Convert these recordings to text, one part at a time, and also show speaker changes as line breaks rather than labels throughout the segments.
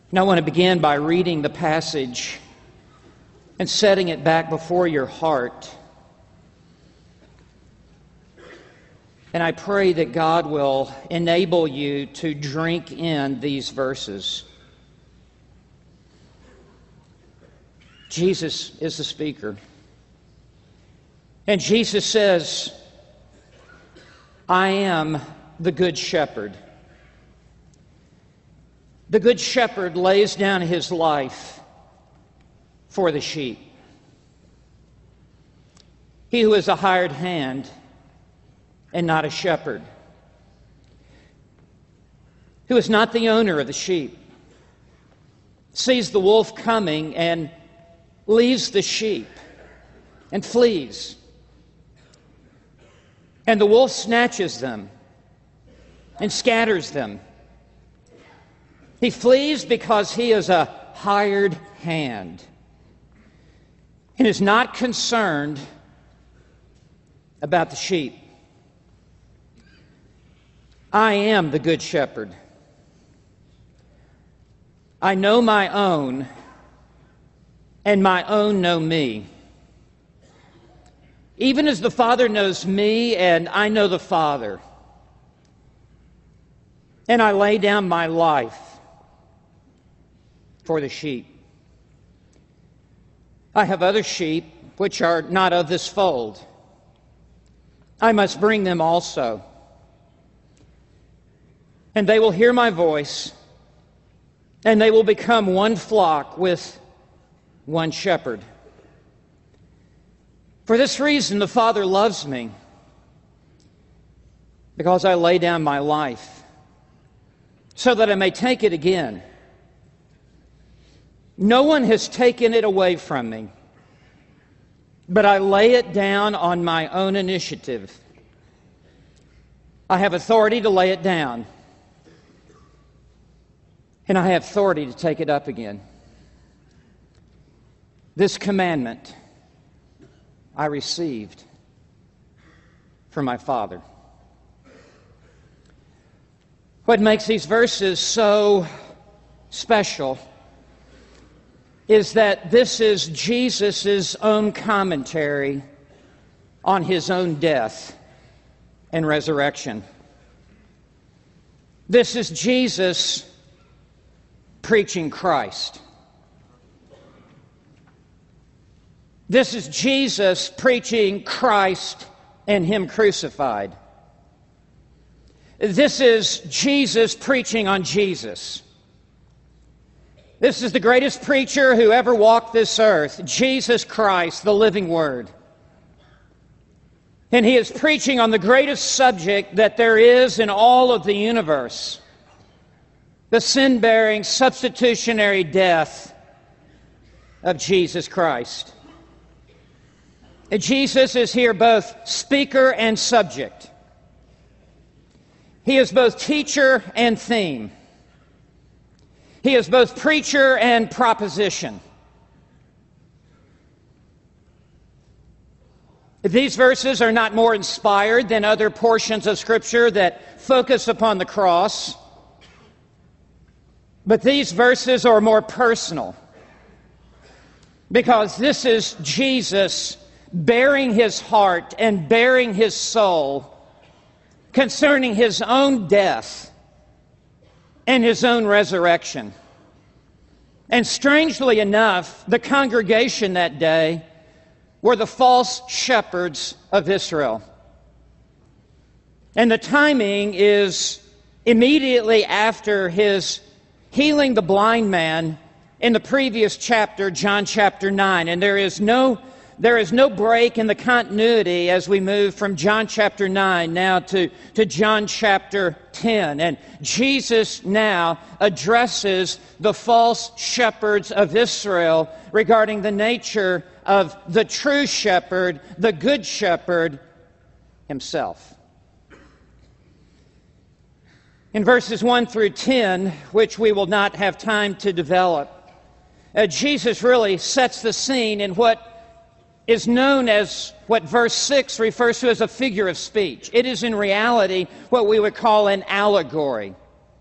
And I want to begin by reading the passage and setting it back before your heart. And I pray that God will enable you to drink in these verses. Jesus is the speaker. And Jesus says, I am the good shepherd. The good shepherd lays down his life for the sheep. He who is a hired hand and not a shepherd, who is not the owner of the sheep, sees the wolf coming and leaves the sheep and flees. And the wolf snatches them and scatters them. He flees because he is a hired hand and is not concerned about the sheep. I am the good shepherd. I know my own, and my own know me. Even as the Father knows me, and I know the Father. And I lay down my life for the sheep. I have other sheep which are not of this fold. I must bring them also. And they will hear my voice, and they will become one flock with one shepherd. For this reason the Father loves me, because I lay down my life, so that I may take it again. No one has taken it away from me, but I lay it down on my own initiative. I have authority to lay it down, and I have authority to take it up again. This commandment I received from my Father. What makes these verses so special is that this is Jesus' own commentary on his own death and resurrection. This is Jesus preaching Christ. This is Jesus preaching Christ and Him crucified. This is Jesus preaching on Jesus. This is the greatest preacher who ever walked this earth, Jesus Christ, the living Word. And He is preaching on the greatest subject that there is in all of the universe, the sin-bearing, substitutionary death of Jesus Christ. And Jesus is here both speaker and subject. He is both teacher and theme. He is both preacher and proposition. These verses are not more inspired than other portions of Scripture that focus upon the cross, but these verses are more personal, because this is Jesus bearing His heart and bearing His soul concerning His own death and His own resurrection. And strangely enough, the congregation that day were the false shepherds of Israel. And the timing is immediately after His healing the blind man in the previous chapter, John chapter 9. And there is no break in the continuity as we move from John chapter 9 now to John chapter 10. And Jesus now addresses the false shepherds of Israel regarding the nature of the true shepherd, the good shepherd Himself. In verses 1 through 10, which we will not have time to develop, Jesus really sets the scene in what is known as what verse 6 refers to as a figure of speech. It is in reality what we would call an allegory.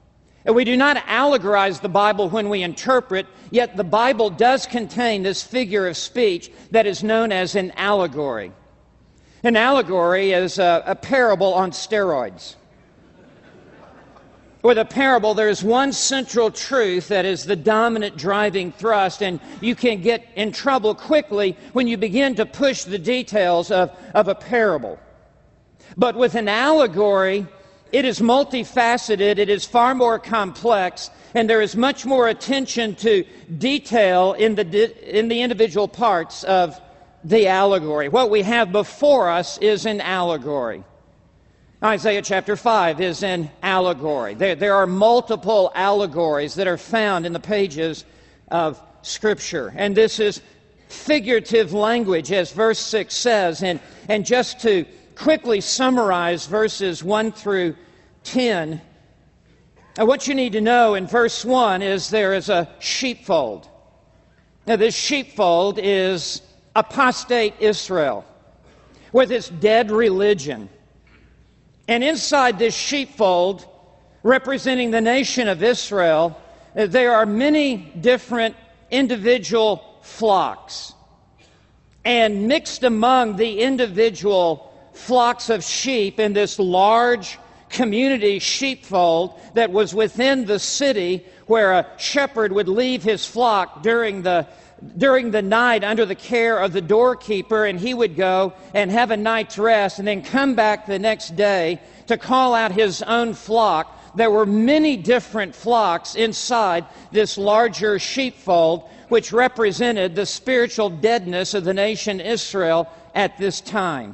We do not allegorize the Bible when we interpret, yet the Bible does contain this figure of speech that is known as an allegory. An allegory is a parable on steroids. With a parable, there is one central truth that is the dominant driving thrust, and you can get in trouble quickly when you begin to push the details of a parable. But with an allegory, it is multifaceted, it is far more complex, and there is much more attention to detail in the individual parts of the allegory. What we have before us is an allegory. Isaiah chapter 5 is an allegory. There are multiple allegories that are found in the pages of Scripture. And this is figurative language, as verse 6 says. And just to quickly summarize verses 1 through 10, what you need to know in verse 1 is there is a sheepfold. Now, this sheepfold is apostate Israel with its dead religion. And inside this sheepfold, representing the nation of Israel, there are many different individual flocks. And mixed among the individual flocks of sheep in this large community sheepfold that was within the city where a shepherd would leave his flock during the night under the care of the doorkeeper, and he would go and have a night's rest and then come back the next day to call out his own flock. There were many different flocks inside this larger sheepfold, which represented the spiritual deadness of the nation Israel at this time.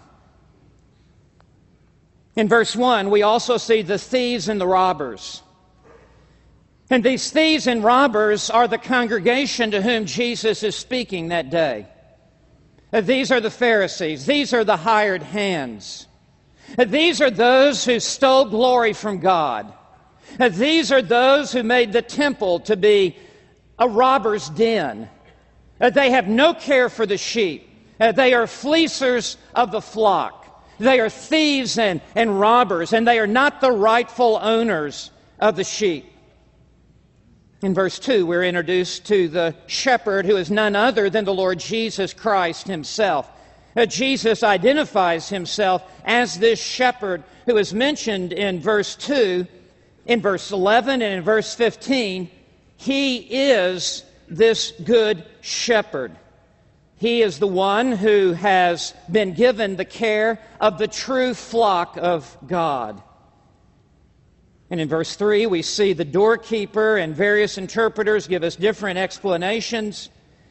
In verse 1, we also see the thieves and the robbers. And these thieves and robbers are the congregation to whom Jesus is speaking that day. These are the Pharisees. These are the hired hands. These are those who stole glory from God. These are those who made the temple to be a robber's den. They have no care for the sheep. They are fleecers of the flock. They are thieves and robbers, and they are not the rightful owners of the sheep. In verse 2, we're introduced to the shepherd, who is none other than the Lord Jesus Christ himself. Jesus identifies himself as this shepherd who is mentioned in verse 2, in verse 11, and in verse 15. He is this good shepherd. He is the one who has been given the care of the true flock of God. And in verse 3, we see the doorkeeper, and various interpreters give us different explanations.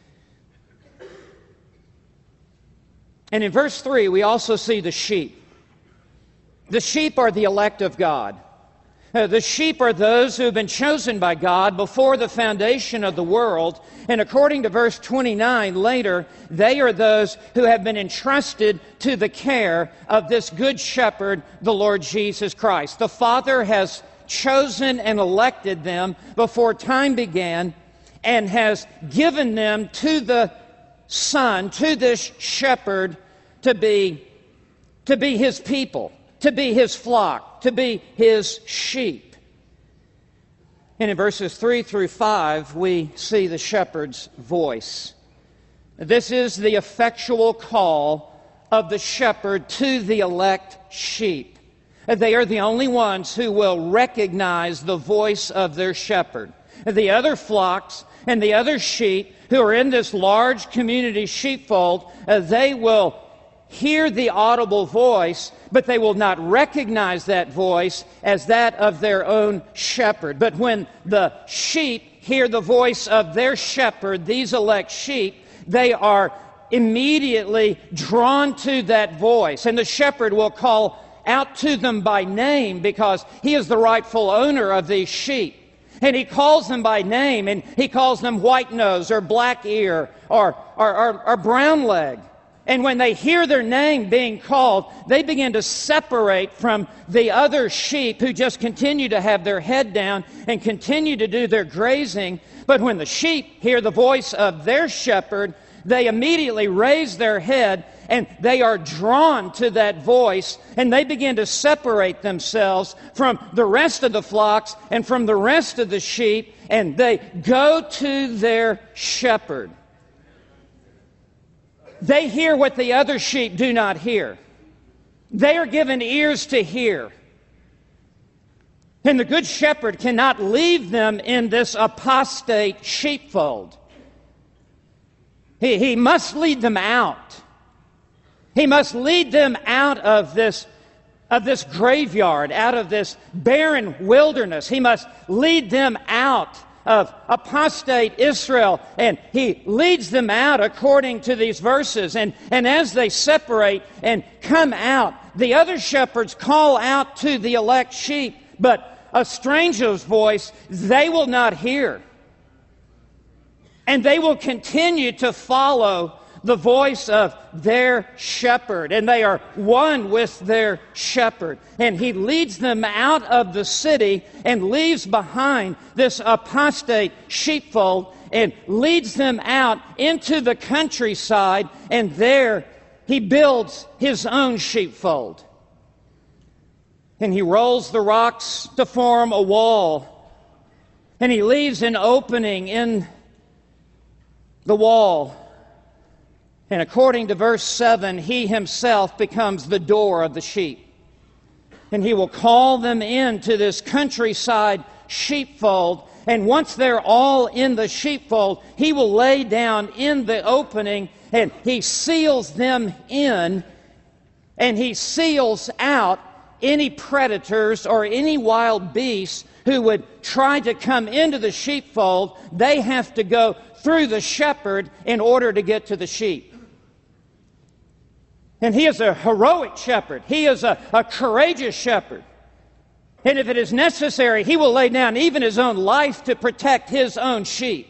And in verse 3, we also see the sheep. The sheep are the elect of God. The sheep are those who have been chosen by God before the foundation of the world. And according to verse 29 later, they are those who have been entrusted to the care of this good shepherd, the Lord Jesus Christ. The Father has chosen and elected them before time began and has given them to the Son, to this shepherd, to be his people, to be his flock, to be his sheep. And in verses 3 through 5, we see the shepherd's voice. This is the effectual call of the shepherd to the elect sheep. They are the only ones who will recognize the voice of their shepherd. The other flocks and the other sheep who are in this large community sheepfold, they will hear the audible voice, but they will not recognize that voice as that of their own shepherd. But when the sheep hear the voice of their shepherd, these elect sheep, they are immediately drawn to that voice. And the shepherd will call out to them by name because he is the rightful owner of these sheep. And he calls them by name, and he calls them white nose or black ear or brown leg. And when they hear their name being called, they begin to separate from the other sheep who just continue to have their head down and continue to do their grazing. But when the sheep hear the voice of their shepherd, they immediately raise their head and they are drawn to that voice, and they begin to separate themselves from the rest of the flocks and from the rest of the sheep, and they go to their shepherd. They hear what the other sheep do not hear. They are given ears to hear. And the good shepherd cannot leave them in this apostate sheepfold. He must lead them out. He must lead them out of this graveyard, out of this barren wilderness. He must lead them out of apostate Israel, and he leads them out according to these verses. And as they separate and come out, the other shepherds call out to the elect sheep, but a stranger's voice they will not hear. And they will continue to follow the voice of their shepherd. And they are one with their shepherd. And he leads them out of the city and leaves behind this apostate sheepfold and leads them out into the countryside. And there he builds his own sheepfold. And he rolls the rocks to form a wall. And he leaves an opening in the wall. And according to verse 7, he himself becomes the door of the sheep. And he will call them into this countryside sheepfold. And once they're all in the sheepfold, he will lay down in the opening and he seals them in, and he seals out any predators or any wild beasts who would try to come into the sheepfold. They have to go through the shepherd in order to get to the sheep. And he is a heroic shepherd. He is a courageous shepherd. And if it is necessary, he will lay down even his own life to protect his own sheep.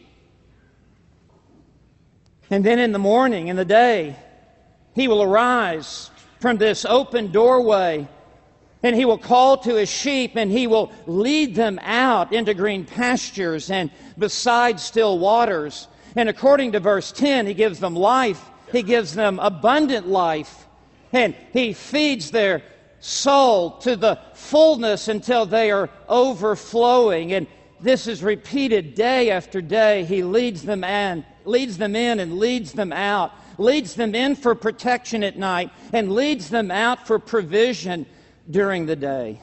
And then in the morning, in the day, he will arise from this open doorway, and he will call to his sheep, and he will lead them out into green pastures and beside still waters. And according to verse 10, he gives them life. He gives them abundant life. And he feeds their soul to the fullness until they are overflowing. And this is repeated day after day. He leads them in and leads them out. Leads them in for protection at night and leads them out for provision during the day.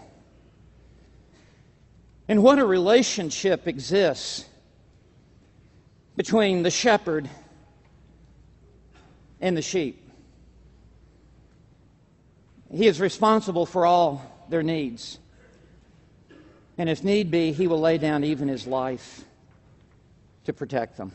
And what a relationship exists between the shepherd and the sheep. He is responsible for all their needs. And if need be, he will lay down even his life to protect them.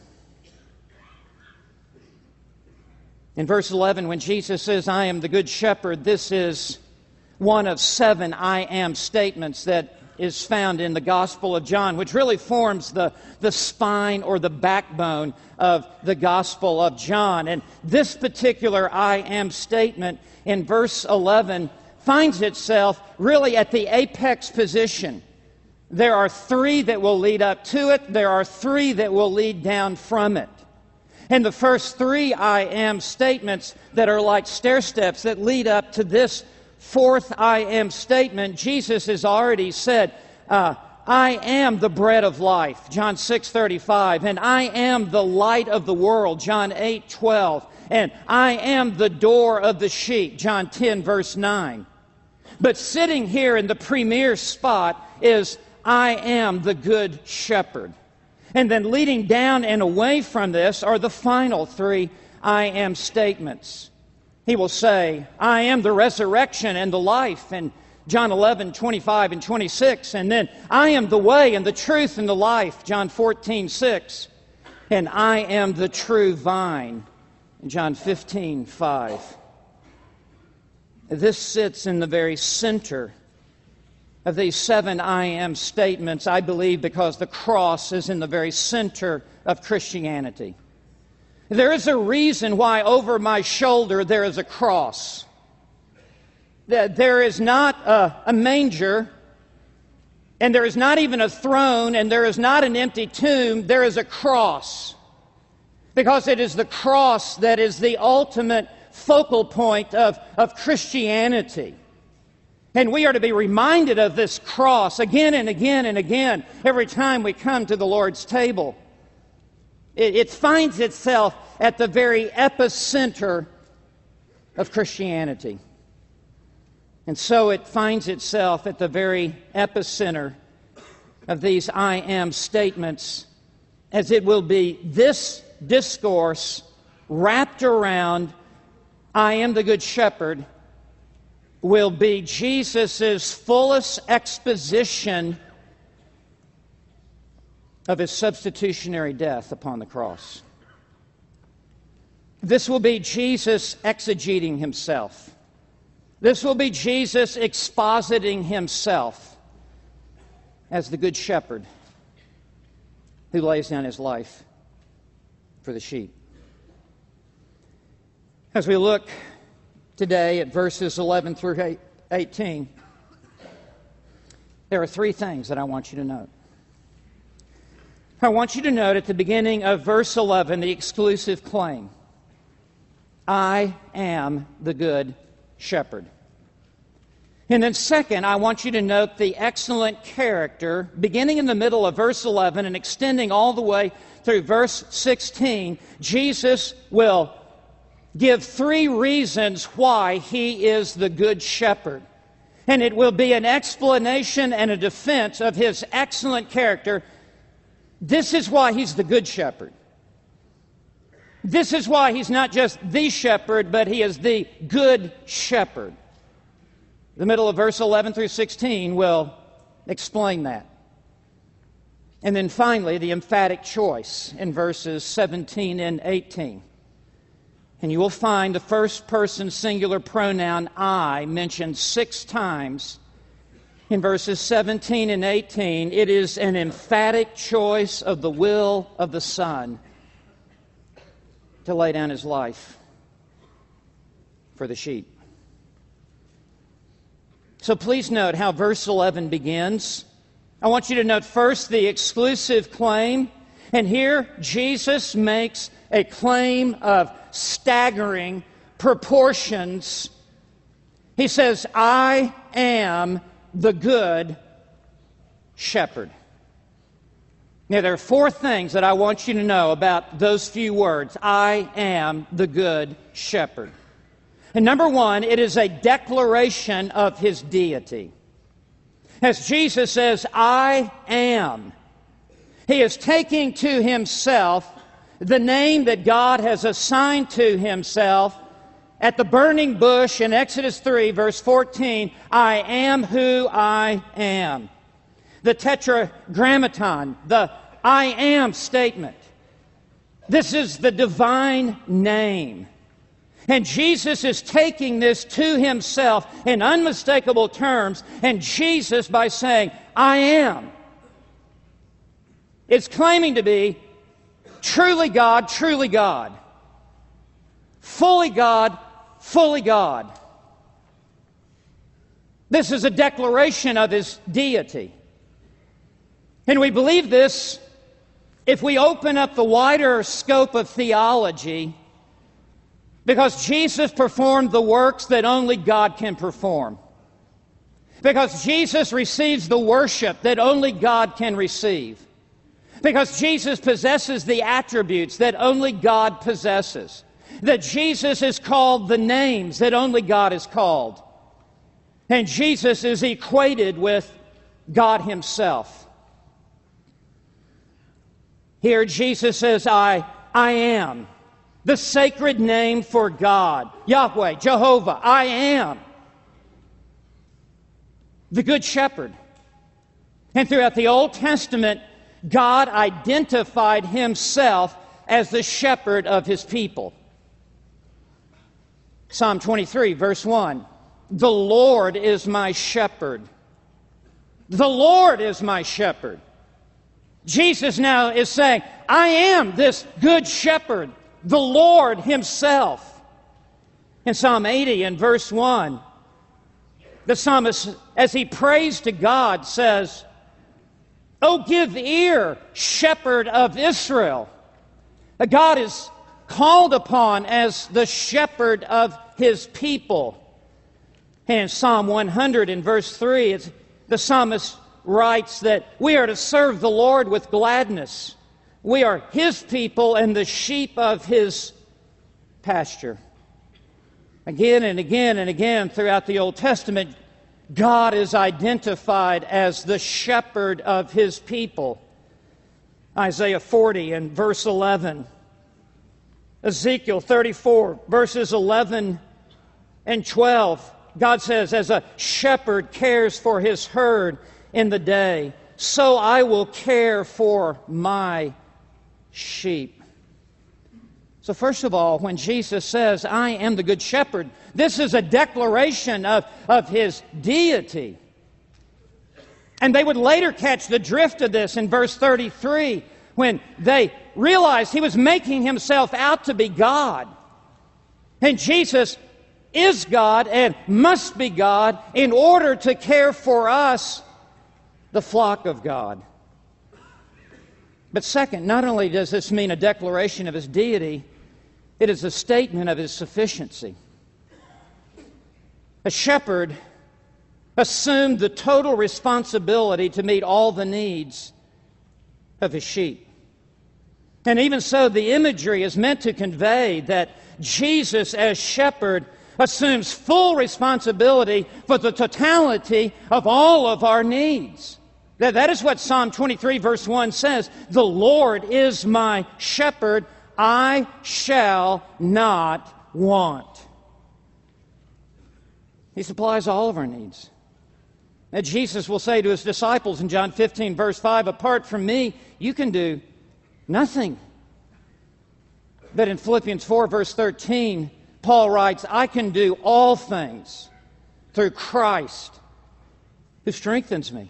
In verse 11, when Jesus says, "I am the good shepherd," this is one of 7 I am statements that is found in the Gospel of John, which really forms the spine or the backbone of the Gospel of John. And this particular I am statement in verse 11 finds itself really at the apex position. There are 3 that will lead up to it. There are 3 that will lead down from it. And the first 3 I am statements that are like stair steps that lead up to this 4th I am statement, Jesus has already said, I am the bread of life, John 6:35, and I am the light of the world, John 8:12, and I am the door of the sheep, John 10, verse 9. But sitting here in the premier spot is I am the good shepherd. And then leading down and away from this are the final 3 I am statements. He will say, I am the resurrection and the life, in John 11:25 and 26. And then, I am the way and the truth and the life, John 14:6. And I am the true vine, in John 15:5. This sits in the very center of these 7 I am statements, I believe, because the cross is in the very center of Christianity. There is a reason why over my shoulder there is a cross. There is not a manger, and there is not even a throne, and there is not an empty tomb. There is a cross. Because it is the cross that is the ultimate focal point of Christianity. And we are to be reminded of this cross again and again and again every time we come to the Lord's table. It finds itself at the very epicenter of Christianity. And so it finds itself at the very epicenter of these I am statements, as it will be this discourse wrapped around I am the Good Shepherd will be Jesus' fullest exposition of His substitutionary death upon the cross. This will be Jesus exegeting Himself. This will be Jesus expositing Himself as the Good Shepherd who lays down His life for the sheep. As we look today at verses 11 through 18, there are three things that I want you to note. I want you to note at the beginning of verse 11 the exclusive claim, I am the Good Shepherd. And then second, I want you to note the excellent character, beginning in the middle of verse 11 and extending all the way through verse 16. Jesus will give three reasons why He is the Good Shepherd. And it will be an explanation and a defense of His excellent character. This is why He's the Good Shepherd. This is why He's not just the shepherd, but He is the Good Shepherd. The middle of verse 11 through 16 will explain that. And then finally, the emphatic choice in verses 17 and 18. And you will find the first person singular pronoun I mentioned 6 times in verses 17 and 18. It is an emphatic choice of the will of the Son to lay down His life for the sheep. So please note how verse 11 begins. I want you to note first the exclusive claim. And here Jesus makes a claim of staggering proportions. He says, I am the Good Shepherd. Now, there are 4 things that I want you to know about those few words. I am the Good Shepherd. And number 1, it is a declaration of His deity. As Jesus says, I am, He is taking to Himself the name that God has assigned to Himself at the burning bush in Exodus 3, verse 14, I am who I am. The tetragrammaton, the I am statement. This is the divine name. And Jesus is taking this to Himself in unmistakable terms, and Jesus, by saying, I am, is claiming to be truly God, truly God. Fully God, fully God. This is a declaration of His deity. And we believe this if we open up the wider scope of theology, because Jesus performed the works that only God can perform. Because Jesus receives the worship that only God can receive. Because Jesus possesses the attributes that only God possesses. That Jesus is called the names that only God is called. And Jesus is equated with God Himself. Here Jesus says, I am. The sacred name for God. Yahweh, Jehovah, I am. The Good Shepherd. And throughout the Old Testament, God identified Himself as the shepherd of His people. Psalm 23, verse 1. The Lord is my shepherd. The Lord is my shepherd. Jesus now is saying, I am this Good Shepherd, the Lord Himself. In Psalm 80 and verse 1, the psalmist, as he prays to God, says, Oh, give ear, shepherd of Israel. God is called upon as the shepherd of His people. And Psalm 100 in verse 3, the psalmist writes that we are to serve the Lord with gladness. We are His people and the sheep of His pasture. Again and again and again throughout the Old Testament, God is identified as the shepherd of His people. Isaiah 40 and verse 11. Ezekiel 34, verses 11 and 12. God says, as a shepherd cares for his herd in the day, so I will care for my sheep. So first of all, when Jesus says, I am the good shepherd, this is a declaration of His deity. And they would later catch the drift of this in verse 33 when they realized He was making Himself out to be God. And Jesus is God and must be God in order to care for us, the flock of God. But second, not only does this mean a declaration of His deity, it is a statement of His sufficiency. A shepherd assumed the total responsibility to meet all the needs of his sheep. And even so, the imagery is meant to convey that Jesus as shepherd assumes full responsibility for the totality of all of our needs. That is what Psalm 23 verse 1 says. The Lord is my shepherd, I shall not want. He supplies all of our needs. Now, Jesus will say to His disciples in John 15 verse 5, apart from me, you can do nothing. But in Philippians 4 verse 13, Paul writes, I can do all things through Christ who strengthens me.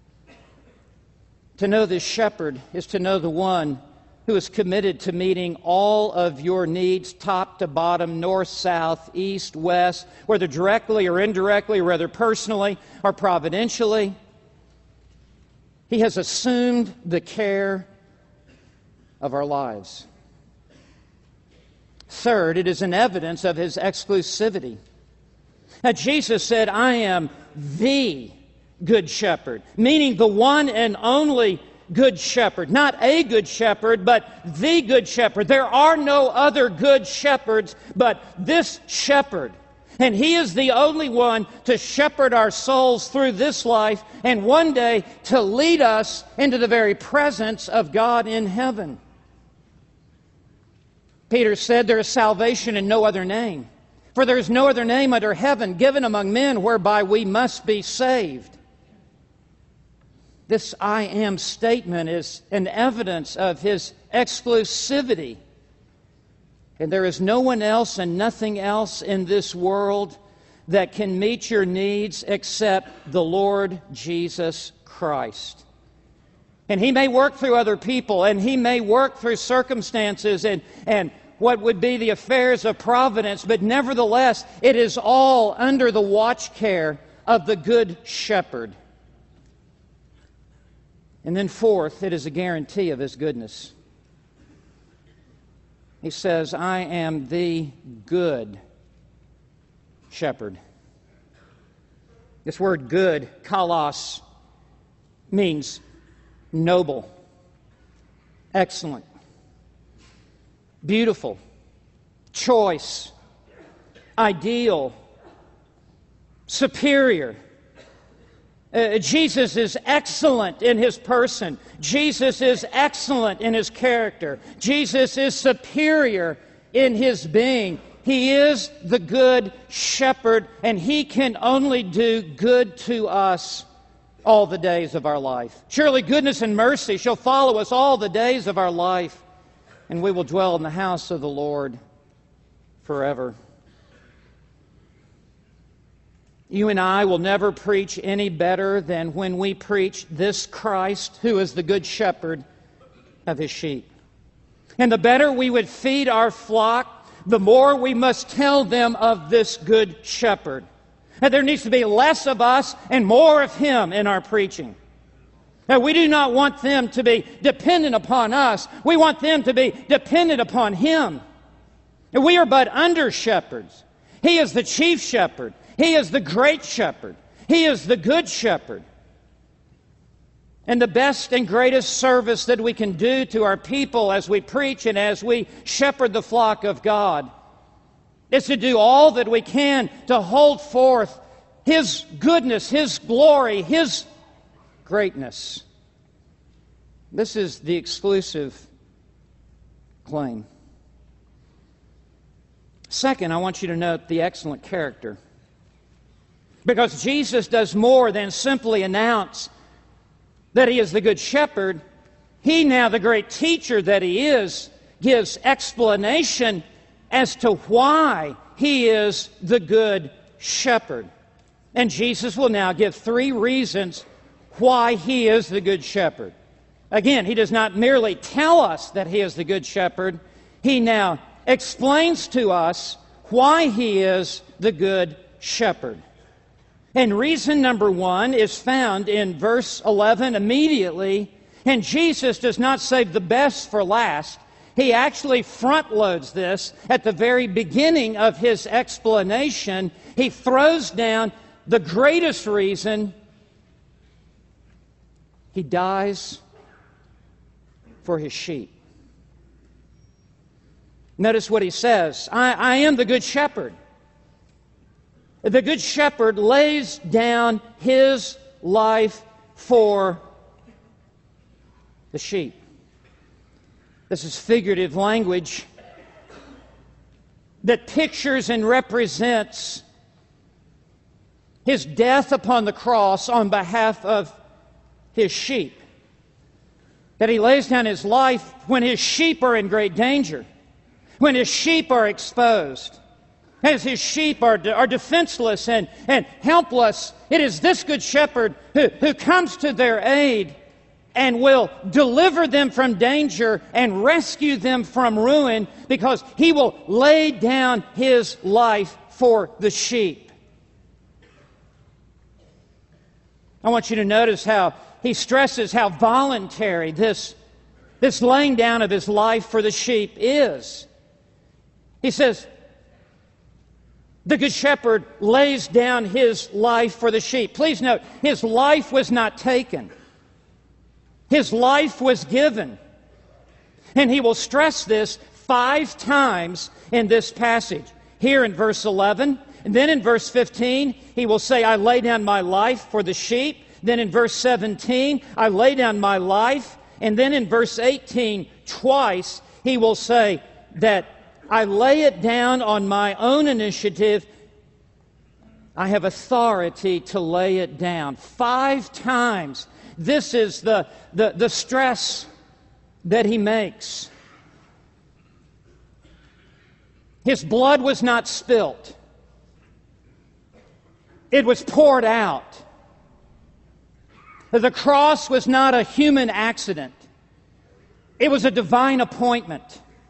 To know this shepherd is to know the one who is committed to meeting all of your needs, top to bottom, north, south, east, west, whether directly or indirectly, whether personally or providentially. He has assumed the care of our lives. Third, it is an evidence of His exclusivity. Now, Jesus said, I am the good shepherd, meaning the one and only good shepherd. Not a good shepherd, but the good shepherd. There are no other good shepherds but this shepherd. And He is the only one to shepherd our souls through this life and one day to lead us into the very presence of God in heaven. Peter said, there is salvation in no other name, for there is no other name under heaven given among men whereby we must be saved. This I am statement is an evidence of His exclusivity. And there is no one else and nothing else in this world that can meet your needs except the Lord Jesus Christ. And He may work through other people, and He may work through circumstances and what would be the affairs of providence, but nevertheless, it is all under the watch care of the Good Shepherd. And then fourth, it is a guarantee of His goodness. He says, I am the good shepherd. This word good, kalos, means noble, excellent, beautiful, choice, ideal, superior. Jesus is excellent in His person. Jesus is excellent in His character. Jesus is superior in His being. He is the good shepherd, and He can only do good to us all the days of our life. Surely goodness and mercy shall follow us all the days of our life, and we will dwell in the house of the Lord forever. You and I will never preach any better than when we preach this Christ, who is the good shepherd of His sheep. And the better we would feed our flock, the more we must tell them of this good shepherd. And there needs to be less of us and more of Him in our preaching. Now, we do not want them to be dependent upon us. We want them to be dependent upon Him. And we are but under shepherds. He is the chief shepherd. He is the great shepherd. He is the good shepherd. And the best and greatest service that we can do to our people as we preach and as we shepherd the flock of God is to do all that we can to hold forth His goodness, His glory, His greatness. This is the exclusive claim. Second, I want you to note the excellent character. Because Jesus does more than simply announce that He is the Good Shepherd. He, now the great teacher that He is, gives explanation as to why He is the Good Shepherd. And Jesus will now give 3 reasons why He is the Good Shepherd. Again, He does not merely tell us that He is the Good Shepherd. He now explains to us why He is the Good Shepherd. And reason number 1 is found in verse 11 immediately. And Jesus does not save the best for last. He actually front loads this at the very beginning of His explanation. He throws down the greatest reason. He dies for His sheep. Notice what He says. I am the Good Shepherd. The Good Shepherd lays down His life for the sheep. This is figurative language that pictures and represents His death upon the cross on behalf of His sheep. That He lays down His life when His sheep are in great danger, when His sheep are exposed, as His sheep are defenseless and helpless. It is this Good Shepherd who comes to their aid and will deliver them from danger and rescue them from ruin, because He will lay down His life for the sheep. I want you to notice how He stresses how voluntary this laying down of His life for the sheep is. He says, the Good Shepherd lays down His life for the sheep. Please note, His life was not taken. His life was given. And He will stress this 5 times in this passage. Here in verse 11, and then in verse 15, He will say, I lay down my life for the sheep. Then in verse 17, I lay down my life. And then in verse 18, twice, He will say that I lay it down on my own initiative. I have authority to lay it down. 5 times. This is the stress that He makes. His blood was not spilt. It was poured out. The cross was not a human accident. It was a divine appointment.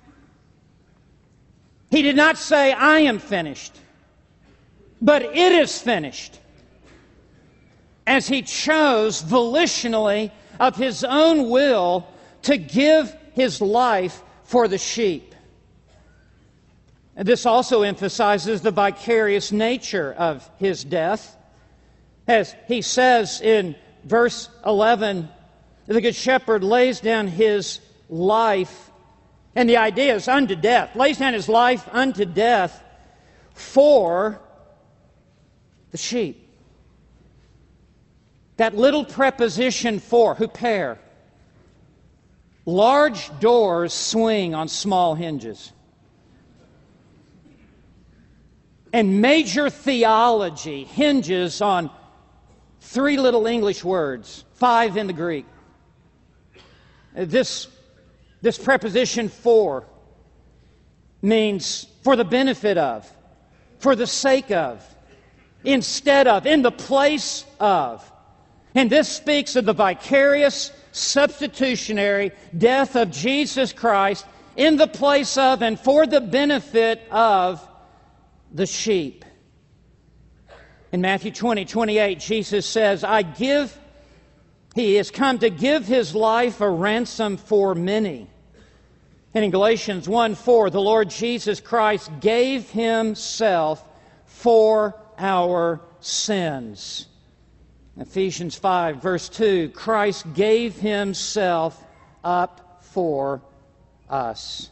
He did not say, I am finished, but it is finished, as He chose volitionally of His own will to give His life for the sheep. And this also emphasizes the vicarious nature of His death. As He says in verse 11, the Good Shepherd lays down His life. And the idea is unto death. Lays down His life unto death for the sheep. That little preposition for, huper. Large doors swing on small hinges. And major theology hinges on 3 little English words, 5 in the Greek. This preposition for means for the benefit of, for the sake of, instead of, in the place of. And this speaks of the vicarious, substitutionary death of Jesus Christ in the place of and for the benefit of the sheep. In Matthew 20:28, Jesus says, He has come to give His life a ransom for many. And in Galatians 1:4, the Lord Jesus Christ gave Himself for our sins. Ephesians 5, verse 2, Christ gave Himself up for us.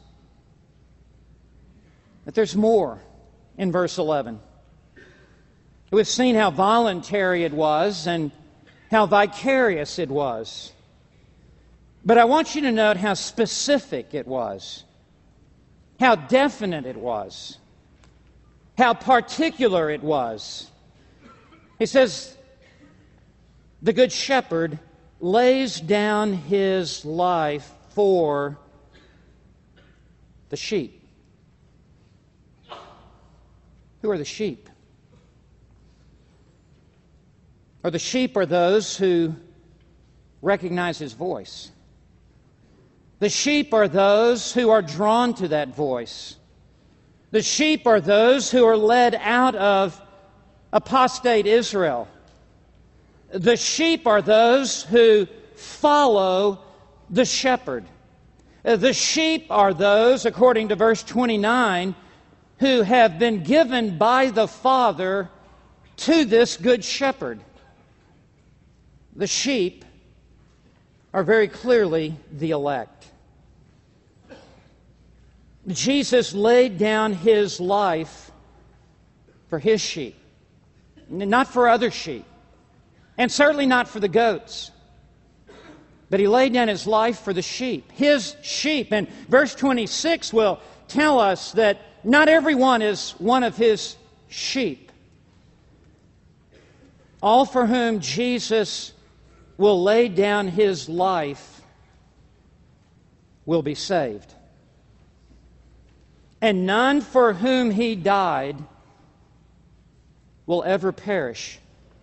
But there's more in verse 11. We've seen how voluntary it was and how vicarious it was. But I want you to note how specific it was, how definite it was, how particular it was. He says, the Good Shepherd lays down His life for the sheep. Who are the sheep? Or the sheep are those who recognize His voice. The sheep are those who are drawn to that voice. The sheep are those who are led out of apostate Israel. The sheep are those who follow the shepherd. The sheep are those, according to verse 29, who have been given by the Father to this Good Shepherd. The sheep are very clearly the elect. Jesus laid down His life for His sheep, not for other sheep, and certainly not for the goats. But He laid down His life for the sheep, His sheep. And verse 26 will tell us that not everyone is one of His sheep. All for whom Jesus will lay down His life will be saved. And none for whom He died will ever perish.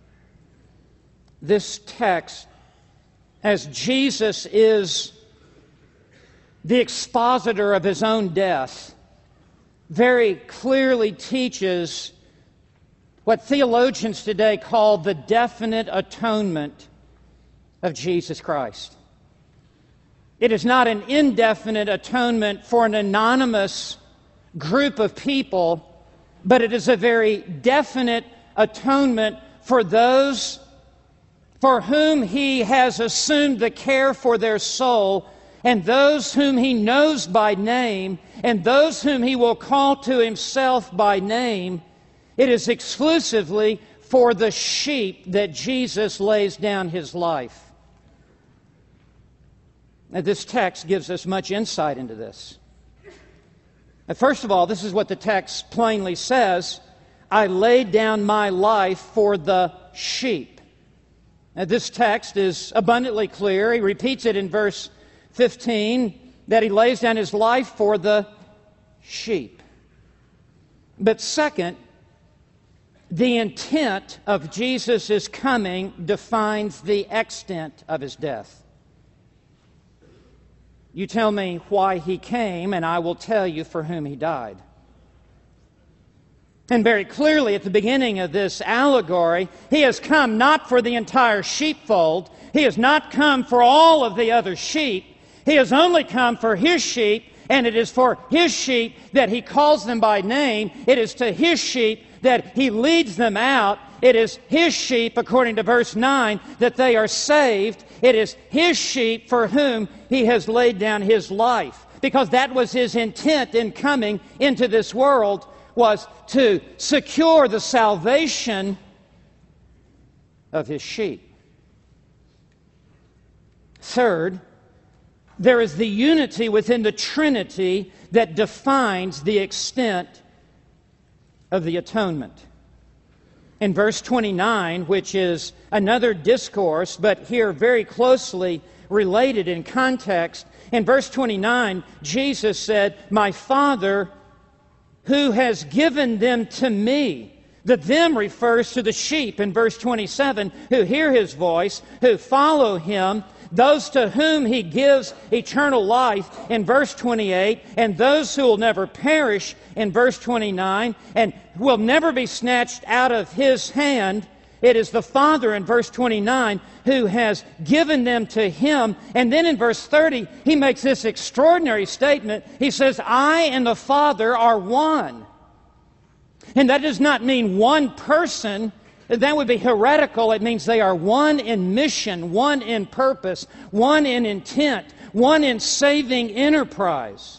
This text, as Jesus is the expositor of His own death, very clearly teaches what theologians today call the definite atonement of Jesus Christ. It is not an indefinite atonement for an anonymous group of people, but it is a very definite atonement for those for whom He has assumed the care for their soul, and those whom He knows by name, and those whom He will call to Himself by name. It is exclusively for the sheep that Jesus lays down His life. Now, this text gives us much insight into this. Now, first of all, this is what the text plainly says: I laid down my life for the sheep. Now, this text is abundantly clear. He repeats it in verse 15, that He lays down His life for the sheep. But second, the intent of Jesus' coming defines the extent of His death. You tell me why He came, and I will tell you for whom He died. And very clearly at the beginning of this allegory, He has come not for the entire sheepfold. He has not come for all of the other sheep. He has only come for His sheep, and it is for His sheep that He calls them by name. It is to His sheep that He leads them out. It is His sheep, according to verse 9, that they are saved. It is His sheep for whom He has laid down His life. Because that was His intent in coming into this world, was to secure the salvation of His sheep. Third, there is the unity within the Trinity that defines the extent of the atonement. In verse 29, which is another discourse, but here very closely related in context, in verse 29, Jesus said, "My Father, who has given them to me." The "them" refers to the sheep in verse 27, who hear His voice, who follow Him, those to whom He gives eternal life in verse 28, and those who will never perish in verse 29, and will never be snatched out of His hand. It is the Father in verse 29 who has given them to Him. And then in verse 30, He makes this extraordinary statement. He says, I and the Father are one. And that does not mean one person. That would be heretical. It means they are one in mission, one in purpose, one in intent, one in saving enterprise.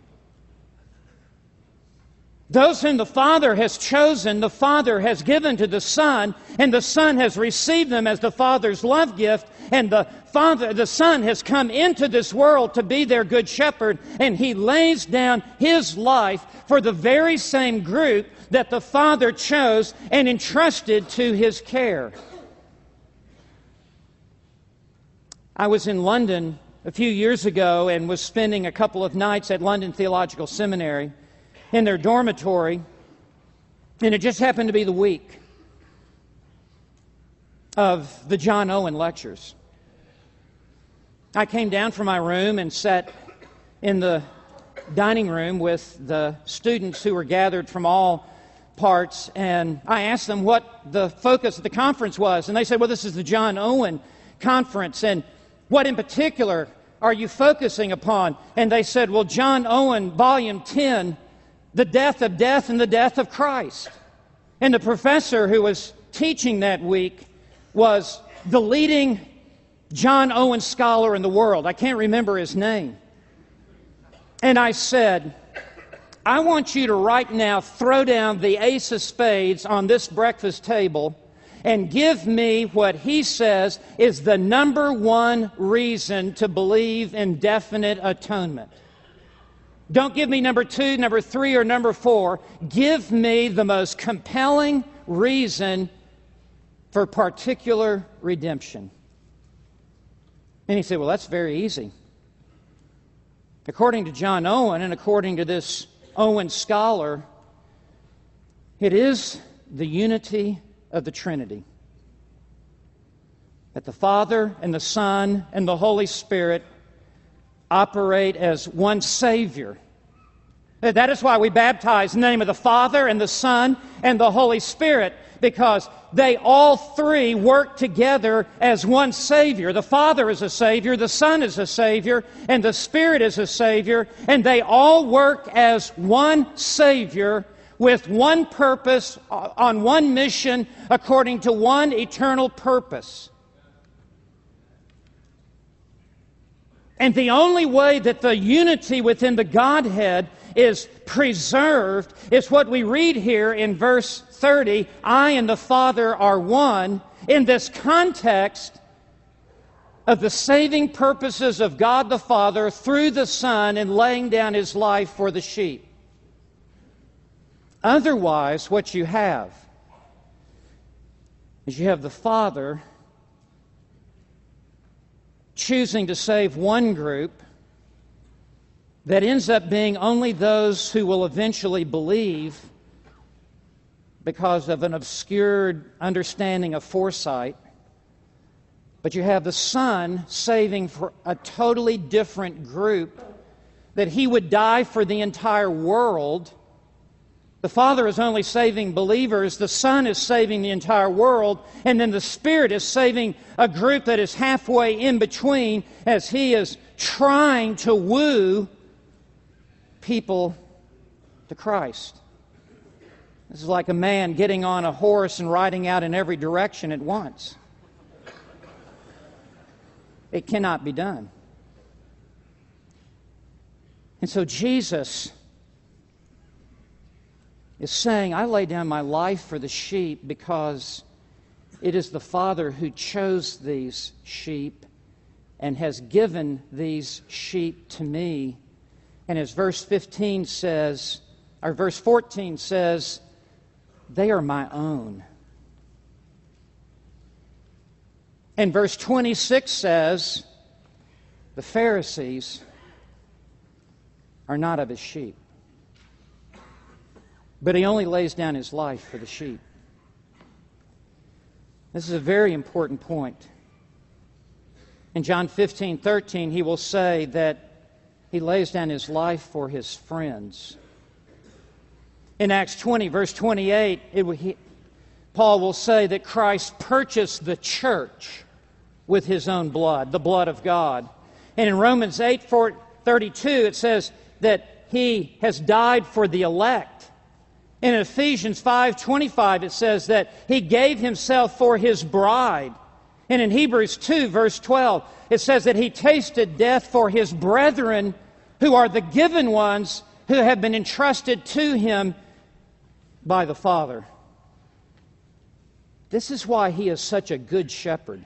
Those whom the Father has chosen, the Father has given to the Son, and the Son has received them as the Father's love gift, and the Son has come into this world to be their good shepherd, and He lays down His life for the very same group that the Father chose and entrusted to His care. I was in London a few years ago and was spending a couple of nights at London Theological Seminary in their dormitory, and it just happened to be the week of the John Owen lectures. I came down from my room and sat in the dining room with the students who were gathered from all parts, and I asked them what the focus of the conference was, and they said, well, this is the John Owen conference, and what in particular are you focusing upon? And they said, well, John Owen, Volume 10, the death of death and the death of Christ. And the professor who was teaching that week was the leading John Owen scholar in the world. I can't remember his name. And I said, I want you to right now throw down the ace of spades on this breakfast table and give me what he says is the number one reason to believe in definite atonement. Don't give me number 2, number 3, or number 4. Give me the most compelling reason for particular redemption. And he said, well, that's very easy. According to John Owen and according to this Owen scholar, it is the unity of the Trinity. That the Father and the Son and the Holy Spirit operate as one Savior. That is why we baptize in the name of the Father and the Son and the Holy Spirit, because they all three work together as one Savior. The Father is a Savior, the Son is a Savior, and the Spirit is a Savior, and they all work as one Savior with one purpose, on one mission, according to one eternal purpose. And the only way that the unity within the Godhead is preserved is what we read here in verse 30, I and the Father are one, in this context of the saving purposes of God the Father through the Son in laying down His life for the sheep. Otherwise, what you have is you have the Father choosing to save one group that ends up being only those who will eventually believe because of an obscured understanding of foresight. But you have the Son saving for a totally different group, that He would die for the entire world. The Father is only saving believers, the Son is saving the entire world, and then the Spirit is saving a group that is halfway in between as He is trying to woo people to Christ. This is like a man getting on a horse and riding out in every direction at once. It cannot be done. And so Jesus is saying, I lay down my life for the sheep because it is the Father who chose these sheep and has given these sheep to me. And as verse 15 says, or verse 14 says, they are my own. And verse 26 says, the Pharisees are not of His sheep. But He only lays down His life for the sheep. This is a very important point. In John 15:13, He will say that He lays down His life for His friends. In Acts 20, verse 28, Paul will say that Christ purchased the church with His own blood, the blood of God. And in Romans 8:32 it says that He has died for the elect. And in Ephesians 5:25 it says that He gave Himself for His bride. And in Hebrews 2 verse 12 it says that He tasted death for His brethren, who are the given ones who have been entrusted to Him by the Father. This is why He is such a good shepherd.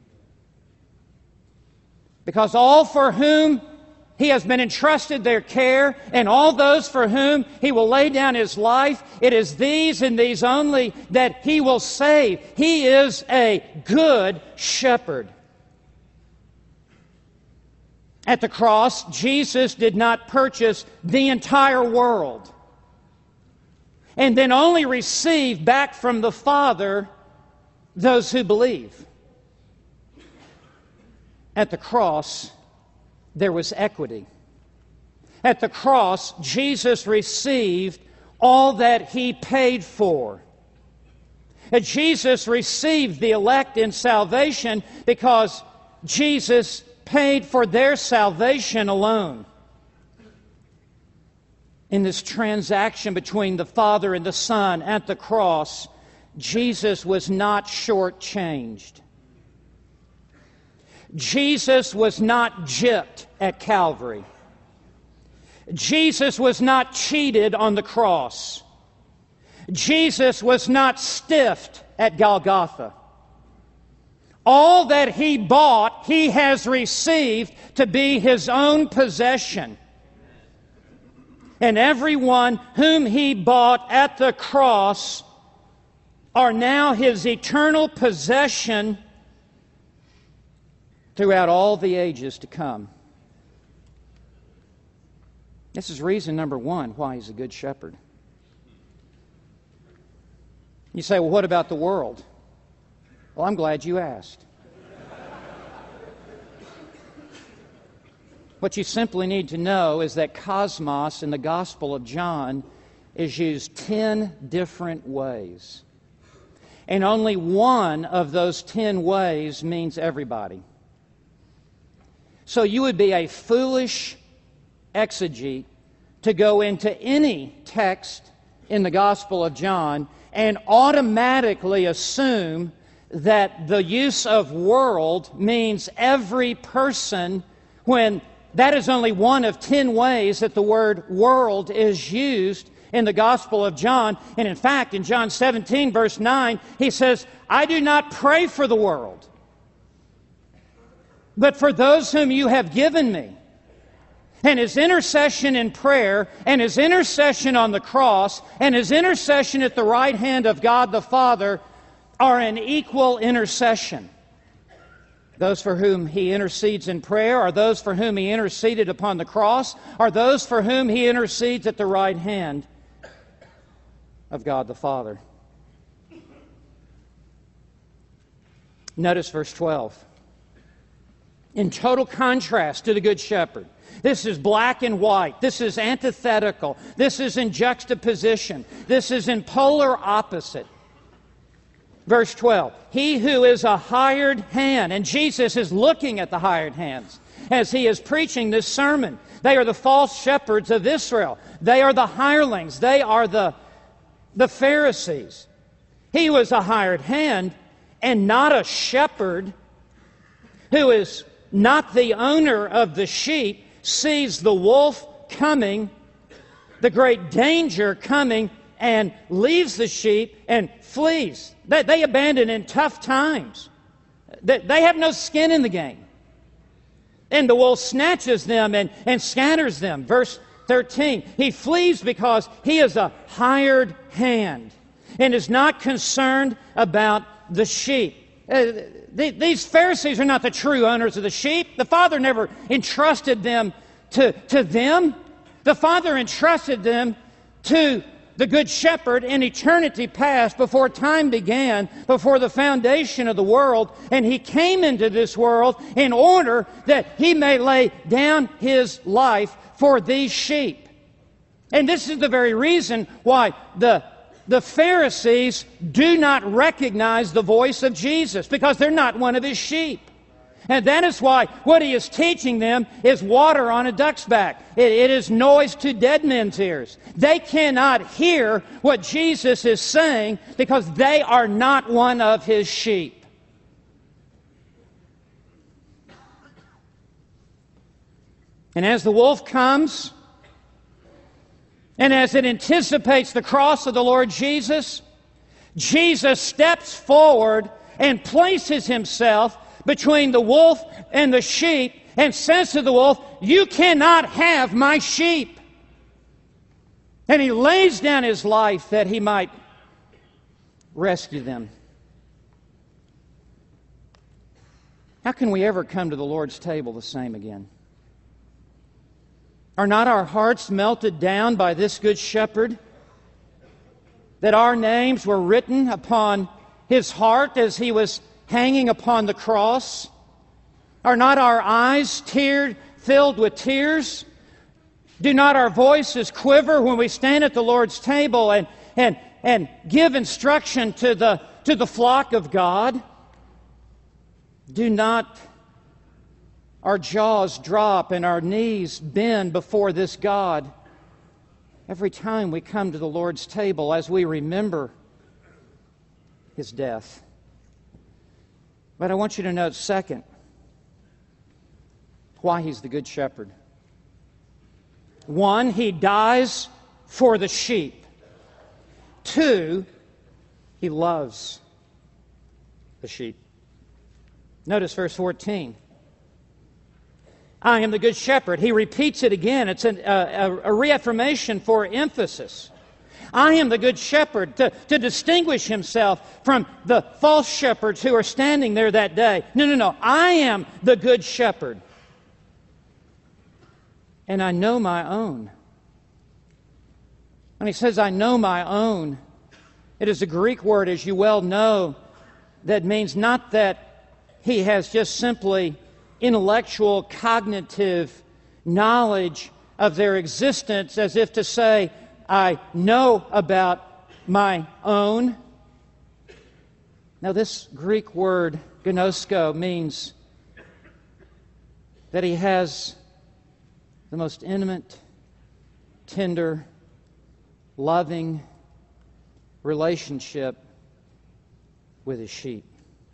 Because all for whom He has been entrusted their care, and all those for whom He will lay down His life, it is these and these only that He will save. He is a good shepherd. At the cross, Jesus did not purchase the entire world and then only receive back from the Father those who believe. At the cross, there was equity. At the cross, Jesus received all that He paid for. And Jesus received the elect in salvation because Jesus paid for their salvation alone. In this transaction between the Father and the Son at the cross, Jesus was not shortchanged. Jesus was not gypped at Calvary. Jesus was not cheated on the cross. Jesus was not stiffed at Golgotha. All that He bought, He has received to be His own possession. And everyone whom He bought at the cross are now His eternal possession throughout all the ages to come. This is reason number one why He's a good shepherd. You say, well, what about the world? Well, I'm glad you asked. What you simply need to know is that cosmos in the Gospel of John is used 10 different ways. And only one of those 10 ways means everybody. So you would be a foolish exegete to go into any text in the Gospel of John and automatically assume that the use of world means every person, when that is only one of 10 ways that the word world is used in the Gospel of John. And in fact, in John 17, verse 9, He says, I do not pray for the world, but for those whom you have given me. And His intercession in prayer, and His intercession on the cross, and His intercession at the right hand of God the Father are an equal intercession. Those for whom He intercedes in prayer are those for whom He interceded upon the cross, are those for whom He intercedes at the right hand of God the Father. Notice verse 12. In total contrast to the Good Shepherd. This is black and white. This is antithetical. This is in juxtaposition. This is in polar opposite. Verse 12. He who is a hired hand. And Jesus is looking at the hired hands as He is preaching this sermon. They are the false shepherds of Israel. They are the hirelings. They are the Pharisees. He was a hired hand and not a shepherd who is not the owner of the sheep, sees the wolf coming, the great danger coming, and leaves the sheep and flees. They abandon in tough times. They have no skin in the game. And the wolf snatches them and scatters them. Verse 13, He flees because He is a hired hand and is not concerned about the sheep. These Pharisees are not the true owners of the sheep. The Father never entrusted them to them. The Father entrusted them to the Good Shepherd in eternity past, before time began, before the foundation of the world. And He came into this world in order that He may lay down His life for these sheep. And this is the very reason why the the Pharisees do not recognize the voice of Jesus because they're not one of His sheep. And that is why what He is teaching them is water on a duck's back. It is noise to dead men's ears. They cannot hear what Jesus is saying because they are not one of His sheep. And as the wolf comes, and as it anticipates the cross of the Lord Jesus, Jesus steps forward and places Himself between the wolf and the sheep and says to the wolf, "You cannot have my sheep." And He lays down His life that He might rescue them. How can we ever come to the Lord's table the same again? Are not our hearts melted down by this Good Shepherd? That our names were written upon His heart as He was hanging upon the cross? Are not our eyes filled with tears? Do not our voices quiver when we stand at the Lord's table and give instruction to the flock of God? Do not our jaws drop and our knees bend before this God every time we come to the Lord's table as we remember His death? But I want you to note, second, why He's the Good Shepherd. One, He dies for the sheep. Two, He loves the sheep. Notice verse 14. I am the Good Shepherd. He repeats it again. It's a reaffirmation for emphasis. I am the Good Shepherd, to distinguish Himself from the false shepherds who are standing there that day. No. I am the Good Shepherd. And I know my own. When He says, I know my own, it is a Greek word, as you well know, that means not that He has just simply intellectual, cognitive knowledge of their existence, as if to say, I know about my own. Now, this Greek word, gnosko, means that He has the most intimate, tender, loving relationship with His sheep.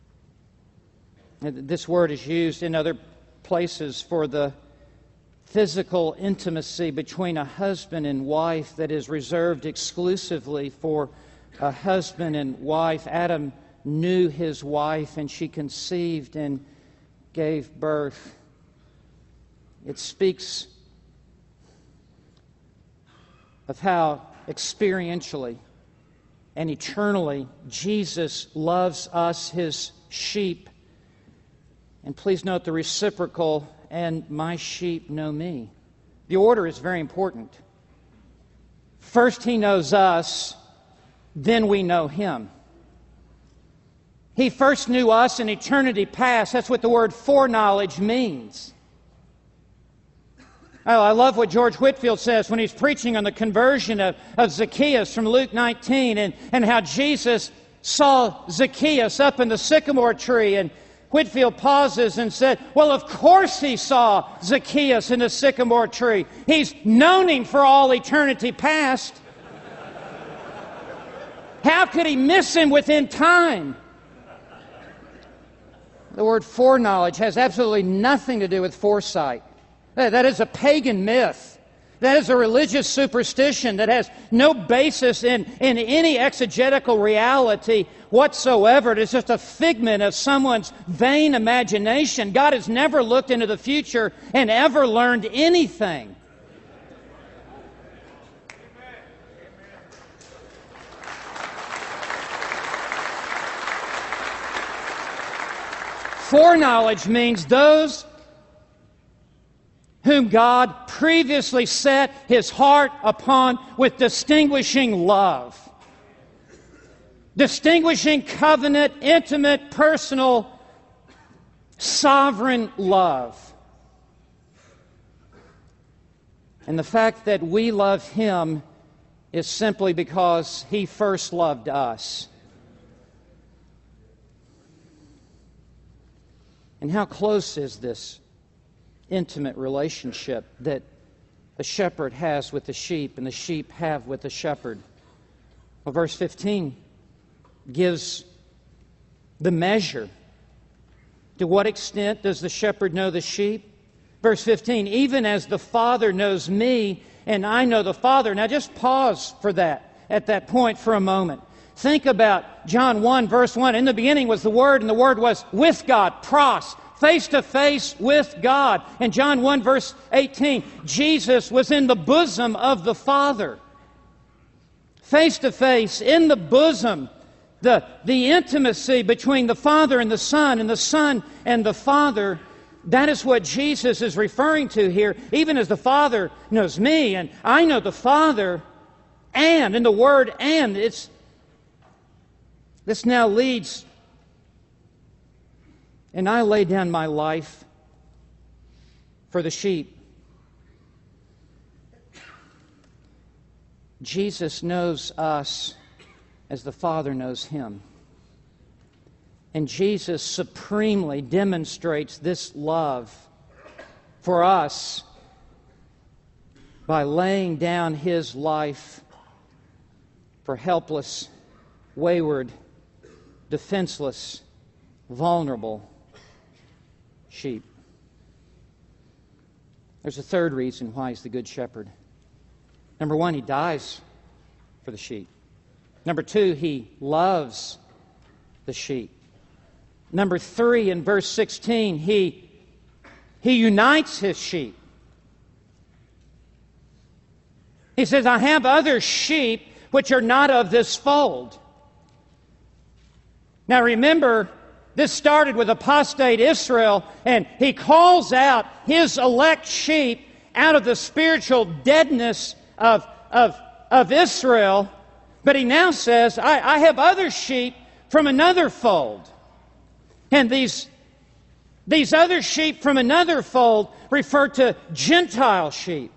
And this word is used in other places for the physical intimacy between a husband and wife that is reserved exclusively for a husband and wife. Adam knew his wife, and she conceived and gave birth. It speaks of how experientially and eternally Jesus loves us, His sheep. And please note the reciprocal, and my sheep know me. The order is very important. First He knows us, then we know Him. He first knew us in eternity past. That's what the word foreknowledge means. Oh, I love what George Whitefield says when he's preaching on the conversion of Zacchaeus from Luke 19 and how Jesus saw Zacchaeus up in the sycamore tree, and Whitefield pauses and said, well, of course He saw Zacchaeus in the sycamore tree. He's known him for all eternity past. How could He miss him within time? The word foreknowledge has absolutely nothing to do with foresight. That is a pagan myth. That is a religious superstition that has no basis in any exegetical reality whatsoever. It is just a figment of someone's vain imagination. God has never looked into the future and ever learned anything. Foreknowledge means those whom God previously set His heart upon with distinguishing love. Distinguishing covenant, intimate, personal, sovereign love. And the fact that we love Him is simply because He first loved us. And how close is this intimate relationship that the shepherd has with the sheep and the sheep have with the shepherd? Well, verse 15 gives the measure. To what extent does the shepherd know the sheep? Verse 15, even as the Father knows me and I know the Father. Now just pause for that, at that point for a moment. Think about John 1, verse 1. In the beginning was the Word, and the Word was with God, pros, face to face with God. And John 1, verse 18, Jesus was in the bosom of the Father. Face to face, in the bosom, the intimacy between the Father and the Son and the Father. That is what Jesus is referring to here. Even as the Father knows me, and I know the Father, and in the word "and," this now leads, and I lay down my life for the sheep. Jesus knows us as the Father knows Him. And Jesus supremely demonstrates this love for us by laying down His life for helpless, wayward, defenseless, vulnerable sheep. There's a third reason why He's the Good Shepherd. Number one, He dies for the sheep. Number two, He loves the sheep. Number three, in verse 16, He unites His sheep. He says, I have other sheep which are not of this fold. Now remember, this started with apostate Israel, and He calls out His elect sheep out of the spiritual deadness of Israel. But He now says, I have other sheep from another fold. And these other sheep from another fold refer to Gentile sheep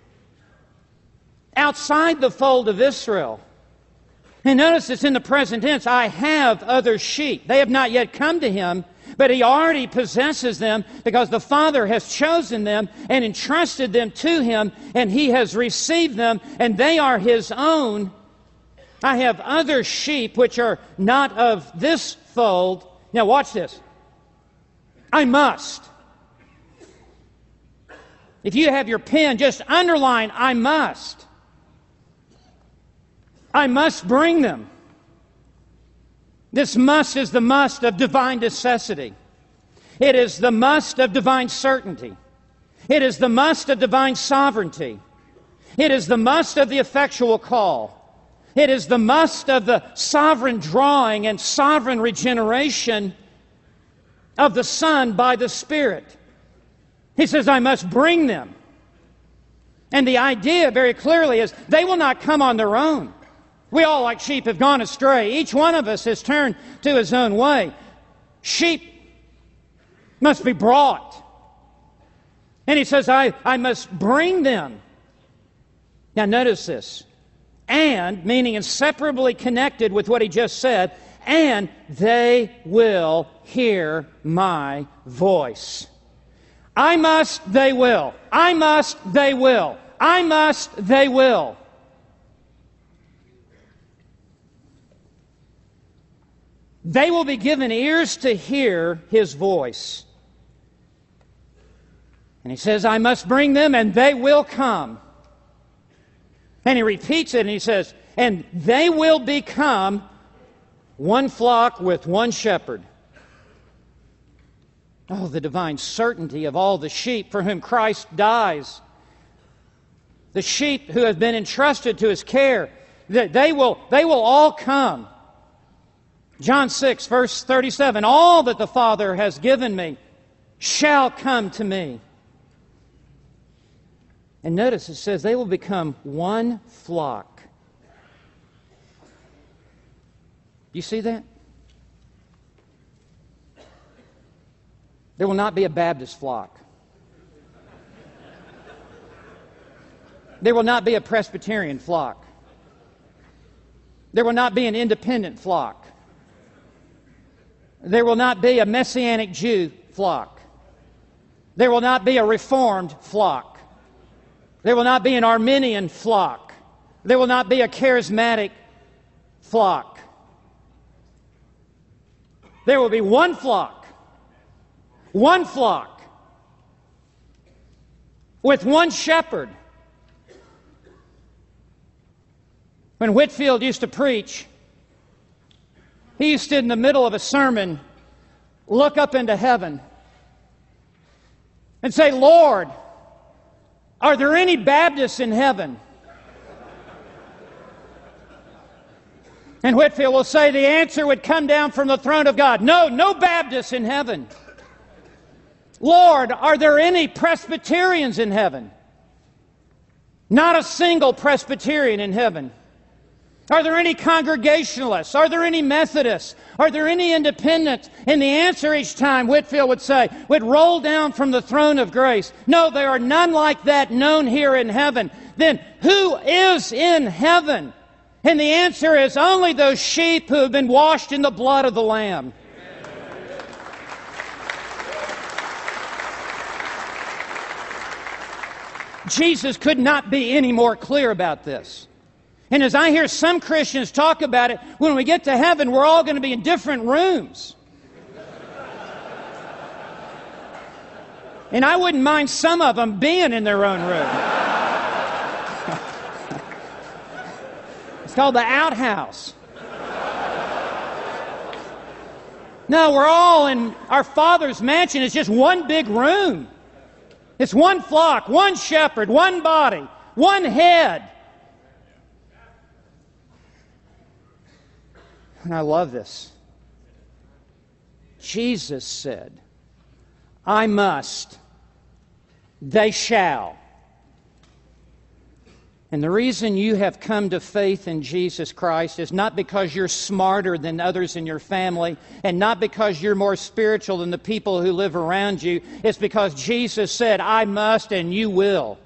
outside the fold of Israel. And notice it's in the present tense. I have other sheep. They have not yet come to Him, but He already possesses them because the Father has chosen them and entrusted them to Him, and He has received them, and they are His own. I have other sheep which are not of this fold. Now watch this. I must. If you have your pen, just underline, I must. I must bring them. This must is the must of divine necessity. It is the must of divine certainty. It is the must of divine sovereignty. It is the must of the effectual call. It is the must of the sovereign drawing and sovereign regeneration of the Son by the Spirit. He says, I must bring them. And the idea very clearly is they will not come on their own. We all, like sheep, have gone astray. Each one of us has turned to his own way. Sheep must be brought. And He says, I must bring them. Now notice this. And, meaning inseparably connected with what He just said, and they will hear my voice. I must, they will. I must, they will. I must, they will. They will be given ears to hear His voice. And He says, I must bring them, and they will come. And He repeats it, and He says, and they will become one flock with one shepherd. Oh, the divine certainty of all the sheep for whom Christ dies. The sheep who have been entrusted to His care, that they will all come. John 6, verse 37, all that the Father has given me shall come to me. And notice it says they will become one flock. You see that? There will not be a Baptist flock. There will not be a Presbyterian flock. There will not be an independent flock. There will not be a Messianic Jew flock. There will not be a Reformed flock. There will not be an Arminian flock. There will not be a charismatic flock. There will be one flock with one shepherd. When Whitefield used to preach, he used to, in the middle of a sermon, look up into heaven and say, "Lord, are there any Baptists in heaven?" And Whitefield will say the answer would come down from the throne of God. No, no Baptists in heaven. "Lord, are there any Presbyterians in heaven?" Not a single Presbyterian in heaven. "Are there any Congregationalists? Are there any Methodists? Are there any Independents?" And the answer each time, Whitefield would say, would roll down from the throne of grace. "No, there are none like that known here in heaven." Then who is in heaven? And the answer is only those sheep who have been washed in the blood of the Lamb. Jesus could not be any more clear about this. And as I hear some Christians talk about it, when we get to heaven, we're all going to be in different rooms. And I wouldn't mind some of them being in their own room. It's called the outhouse. No, we're all in our Father's mansion. It's just one big room. It's one flock, one shepherd, one body, one head. And I love this. Jesus said, "I must, they shall." And the reason you have come to faith in Jesus Christ is not because you're smarter than others in your family and not because you're more spiritual than the people who live around you. It's because Jesus said, "I must," and you will.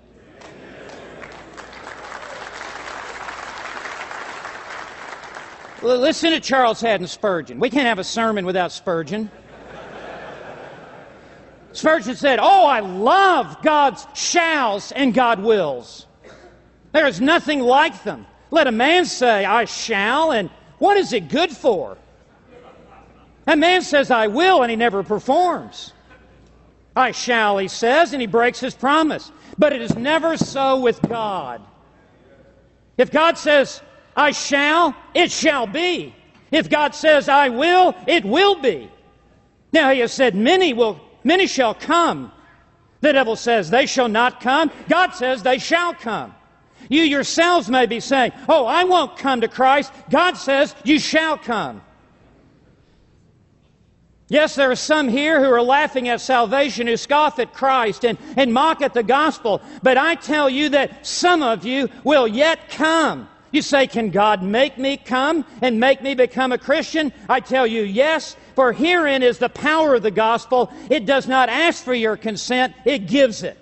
Listen to Charles Haddon Spurgeon. We can't have a sermon without Spurgeon. Spurgeon said, "Oh, I love God's shalls and God wills. There is nothing like them. Let a man say, 'I shall,' and what is it good for? A man says, 'I will,' and he never performs. 'I shall,' he says, and he breaks his promise. But it is never so with God. If God says, 'I shall,' it shall be. If God says, 'I will,' it will be. Now he has said, many shall come. The devil says, 'They shall not come.' God says, 'They shall come.' You yourselves may be saying, 'Oh, I won't come to Christ.' God says, 'You shall come.'" Yes, there are some here who are laughing at salvation, who scoff at Christ and mock at the gospel. But I tell you that some of you will yet come. You say, "Can God make me come and make me become a Christian?" I tell you, yes, for herein is the power of the gospel. It does not ask for your consent, it gives it.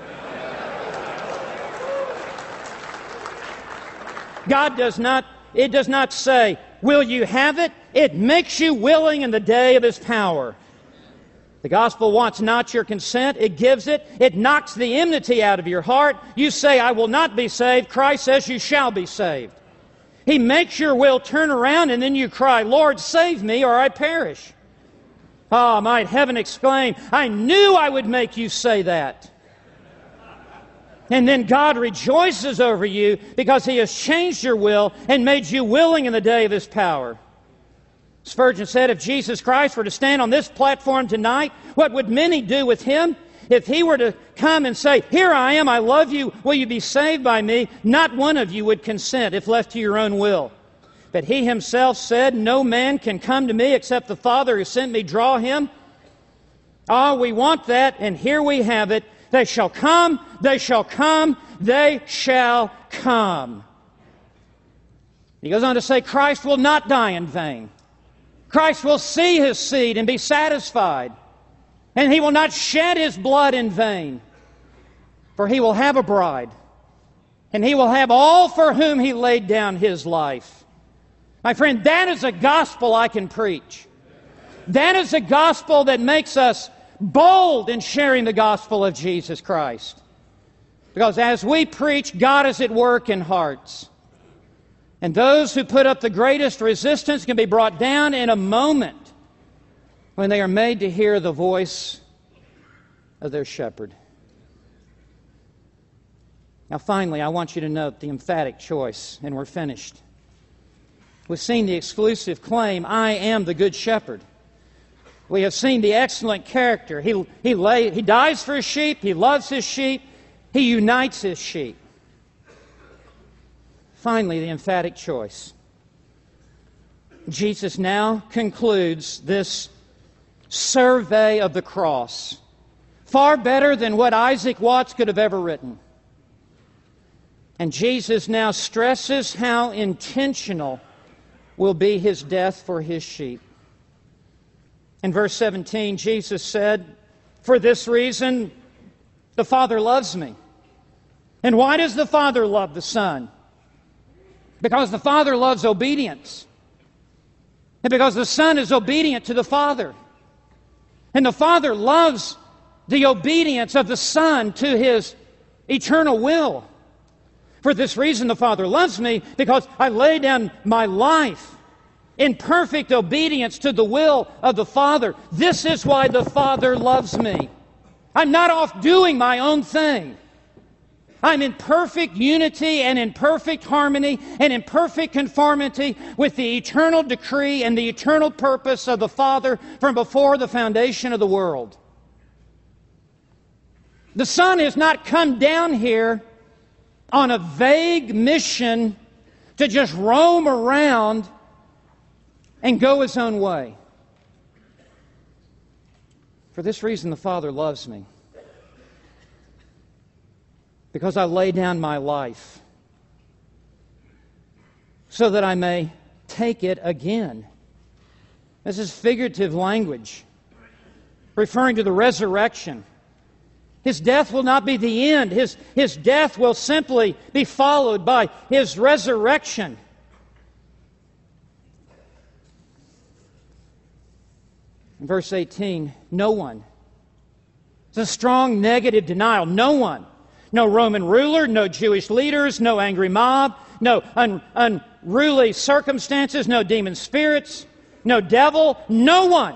God does not say, "Will you have it?" It makes you willing in the day of His power. The gospel wants not your consent, it gives it. It knocks the enmity out of your heart. You say, "I will not be saved." Christ says you shall be saved. He makes your will turn around and then you cry, "Lord, save me or I perish." Oh, might heaven exclaim, "I knew I would make you say that." And then God rejoices over you because He has changed your will and made you willing in the day of His power. Spurgeon said, if Jesus Christ were to stand on this platform tonight, what would many do with Him? If He were to come and say, "Here I am, I love you, will you be saved by me?" not one of you would consent if left to your own will. But He Himself said, "No man can come to me except the Father who sent me draw him." Ah, we want that, and here we have it. They shall come, they shall come, they shall come. He goes on to say, Christ will not die in vain. Christ will see His seed and be satisfied. And He will not shed His blood in vain. For He will have a bride. And He will have all for whom He laid down His life. My friend, that is a gospel I can preach. That is a gospel that makes us bold in sharing the gospel of Jesus Christ. Because as we preach, God is at work in hearts. And those who put up the greatest resistance can be brought down in a moment when they are made to hear the voice of their shepherd. Now finally, I want you to note the emphatic choice, and we're finished. We've seen the exclusive claim, I am the good shepherd. We have seen the excellent character. He dies for his sheep, he loves his sheep, he unites his sheep. Finally, the emphatic choice. Jesus now concludes this survey of the cross, far better than what Isaac Watts could have ever written. And Jesus now stresses how intentional will be his death for his sheep. In verse 17, Jesus said, "For this reason, the Father loves me." And why does the Father love the Son? Because the Father loves obedience. And because the Son is obedient to the Father. And the Father loves the obedience of the Son to His eternal will. For this reason the Father loves me, because I lay down my life in perfect obedience to the will of the Father. This is why the Father loves me. I'm not off doing my own thing. I'm in perfect unity and in perfect harmony and in perfect conformity with the eternal decree and the eternal purpose of the Father from before the foundation of the world. The Son has not come down here on a vague mission to just roam around and go His own way. For this reason the Father loves me, because I lay down my life so that I may take it again. This is figurative language, referring to the resurrection. His death will not be the end. His death will simply be followed by His resurrection. In verse 18, no one. It's a strong negative denial. No one. No Roman ruler, no Jewish leaders, no angry mob, no unruly circumstances, no demon spirits, no devil. No one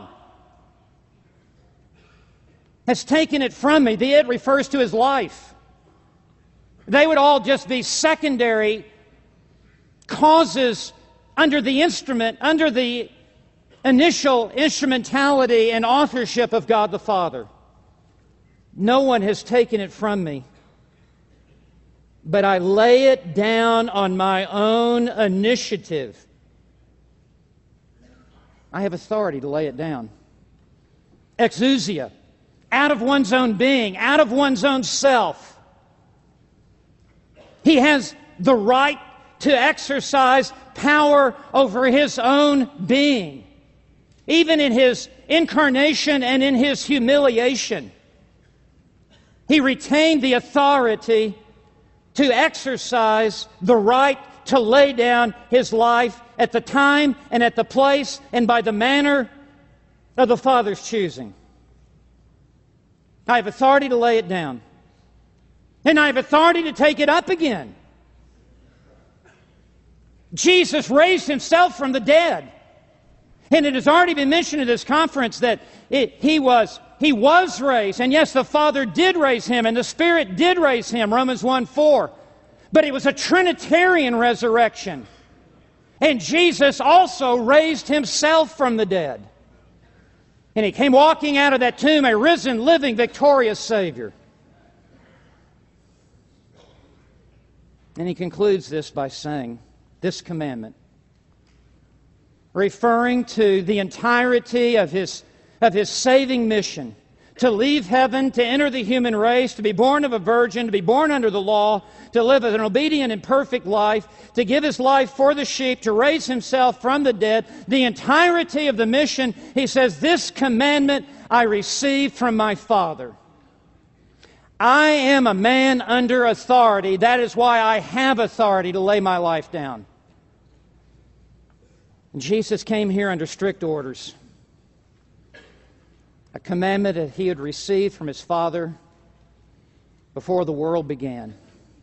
has taken it from me. The it refers to His life. They would all just be secondary causes under the instrument, under the initial instrumentality and authorship of God the Father. No one has taken it from me, but I lay it down on my own initiative. I have authority to lay it down. Exousia, out of one's own being, out of one's own self. He has the right to exercise power over His own being, even in His incarnation and in His humiliation. He retained the authority to exercise the right to lay down His life at the time and at the place and by the manner of the Father's choosing. I have authority to lay it down. And I have authority to take it up again. Jesus raised Himself from the dead. And it has already been mentioned at this conference that He was raised. And yes, the Father did raise Him, and the Spirit did raise Him, Romans 1:4. But it was a Trinitarian resurrection. And Jesus also raised Himself from the dead. And He came walking out of that tomb, a risen, living, victorious Savior. And He concludes this by saying, this commandment, referring to the entirety of His saving mission, to leave heaven, to enter the human race, to be born of a virgin, to be born under the law, to live an obedient and perfect life, to give His life for the sheep, to raise Himself from the dead, the entirety of the mission, He says, this commandment I received from my Father. I am a man under authority. That is why I have authority to lay my life down. And Jesus came here under strict orders, a commandment that He had received from His Father before the world began.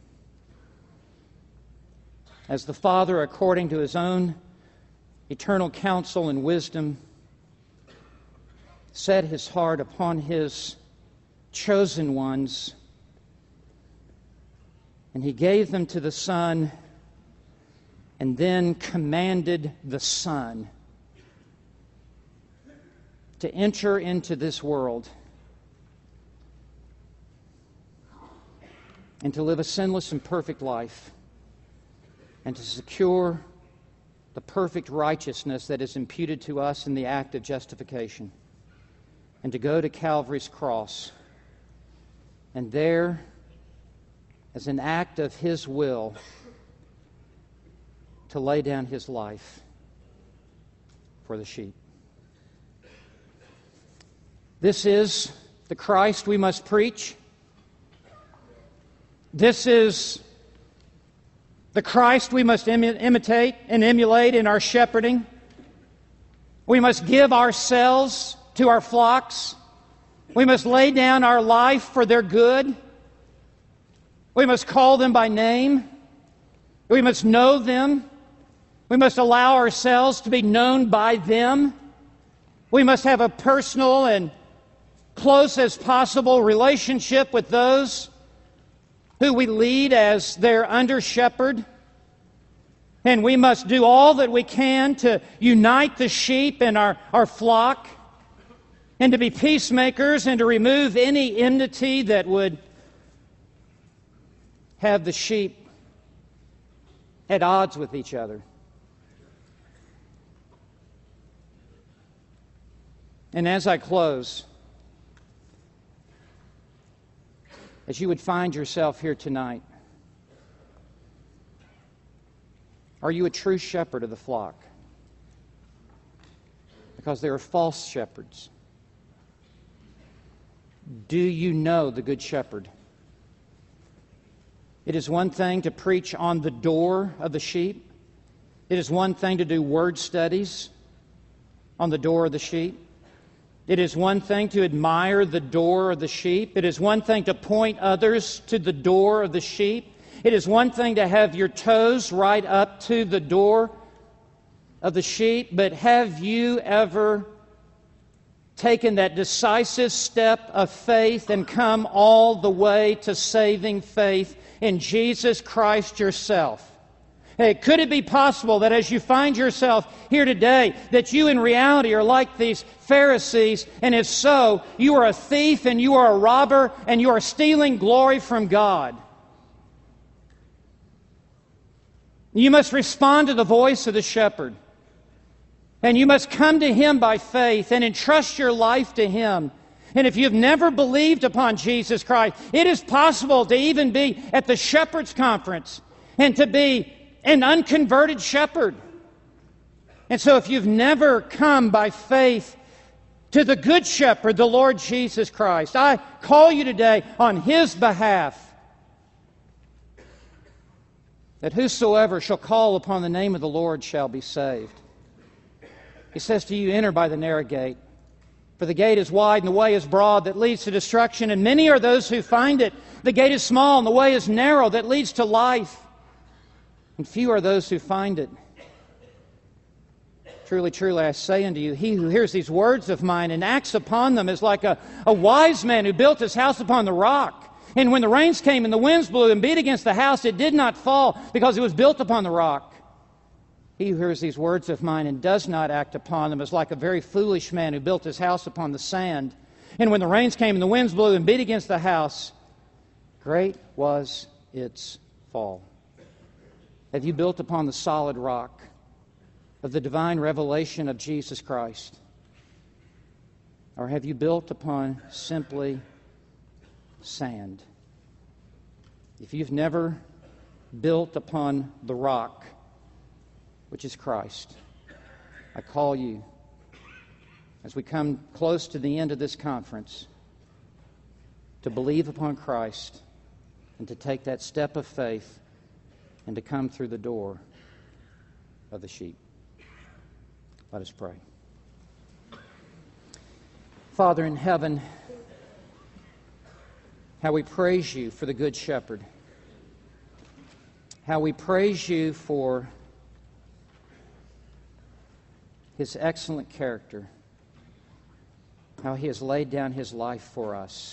As the Father, according to His own eternal counsel and wisdom, set His heart upon His chosen ones, and He gave them to the Son, and then commanded the Son to enter into this world and to live a sinless and perfect life, and to secure the perfect righteousness that is imputed to us in the act of justification, and to go to Calvary's cross, and there, as an act of His will, to lay down His life for the sheep. This is the Christ we must preach. This is the Christ we must imitate and emulate in our shepherding. We must give ourselves to our flocks. We must lay down our life for their good. We must call them by name. We must know them. We must allow ourselves to be known by them. We must have a personal and close as possible relationship with those who we lead as their under-shepherd. And we must do all that we can to unite the sheep in our flock, and to be peacemakers, and to remove any enmity that would have the sheep at odds with each other. And as I close, as you would find yourself here tonight, are you a true shepherd of the flock? Because there are false shepherds. Do you know the Good Shepherd? It is one thing to preach on the door of the sheep. It is one thing to do word studies on the door of the sheep. It is one thing to admire the door of the sheep. It is one thing to point others to the door of the sheep. It is one thing to have your toes right up to the door of the sheep. But have you ever taken that decisive step of faith and come all the way to saving faith in Jesus Christ yourself? Hey, could it be possible that as you find yourself here today, that you in reality are like these Pharisees, and if so, you are a thief and you are a robber and you are stealing glory from God? You must respond to the voice of the shepherd, and you must come to Him by faith and entrust your life to Him. And if you've never believed upon Jesus Christ, it is possible to even be at the shepherd's conference and to be an unconverted shepherd. And so if you've never come by faith to the Good Shepherd, the Lord Jesus Christ, I call you today on His behalf, that whosoever shall call upon the name of the Lord shall be saved. He says to you, enter by the narrow gate. For the gate is wide and the way is broad that leads to destruction, and many are those who find it. The gate is small and the way is narrow that leads to life, and few are those who find it. Truly, truly, I say unto you, he who hears these words of mine and acts upon them is like a wise man who built his house upon the rock. And when the rains came and the winds blew and beat against the house, it did not fall, because it was built upon the rock. He who hears these words of mine and does not act upon them is like a very foolish man who built his house upon the sand. And when the rains came and the winds blew and beat against the house, great was its fall. Have you built upon the solid rock of the divine revelation of Jesus Christ? Or have you built upon simply sand? If you've never built upon the rock, which is Christ, I call you, as we come close to the end of this conference, to believe upon Christ and to take that step of faith and to come through the door of the sheep. Let us pray. Father in heaven, how we praise you for the Good Shepherd. How we praise you for his excellent character. How he has laid down his life for us.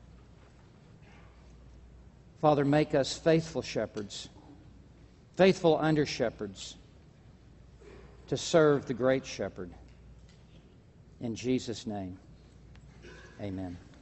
Father, make us faithful shepherds, faithful under-shepherds, to serve the great shepherd. In Jesus' name, amen.